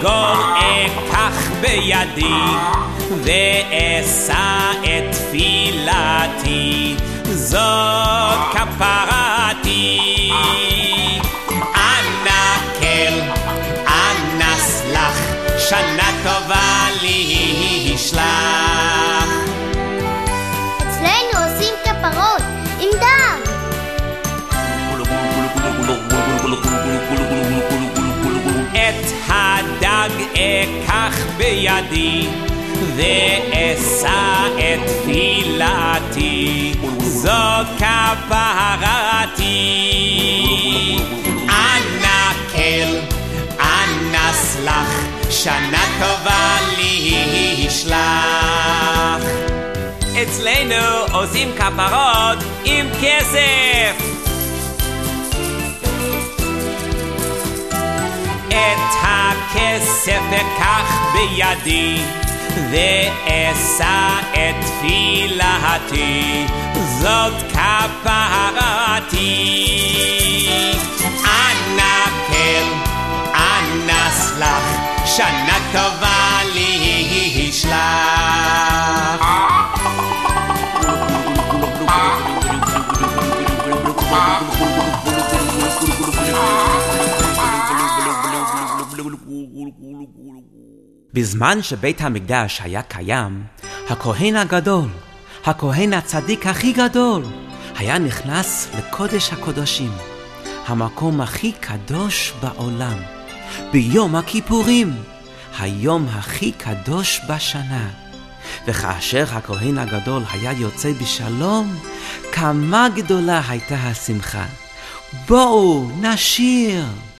עגול אקח בידי ואשא את תפילתי, זאת כפרתי. אנא כל, אנא סלח, שנה טובה לי ישלח. אצלנו עושים כפרות עם דם. את הדג אקח בידי ואשא את תפילתי, זאת כפרתי. אנא כל, אנא סלח, שנה טובה לי ישלח. אצלנו עושים כפרות עם כסף. את הכסף אקח בידי ואשא את תפילתי, זאת כפרתי. אנא כל, אנא סלח, שנה טובה לי ישלח. בזמן שבית המקדש היה קיים, הכהן הגדול, הכהן הצדיק הכי גדול, היה נכנס לקודש הקודשים, המקום הכי קדוש בעולם, ביום הכיפורים, היום הכי קדוש בשנה. וכאשר הכהן הגדול היה יוצא בשלום, כמה גדולה הייתה השמחה. בואו נשיר.